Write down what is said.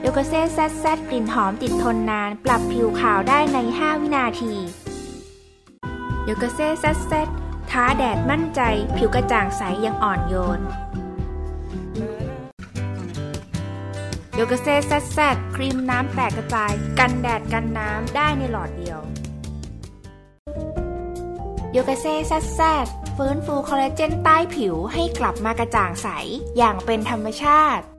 โยเกเซ่แซดกลิ่นหอมติดทนนานปรับผิวขาวได้ใน5วินาทีโยเกเซ่แซดท้าแดดมั่นใจผิวกระจ่างใสยังอ่อนโยนโยเกเซ่แซดครีมน้ำแตกกระจายกันแดดกันน้ำได้ในหลอดเดียวโยเกเซ่แซดฟื้นฟูคอลลาเจนใต้ผิวให้กลับมากระจ่างใสอย่างเป็นธรรมชาติ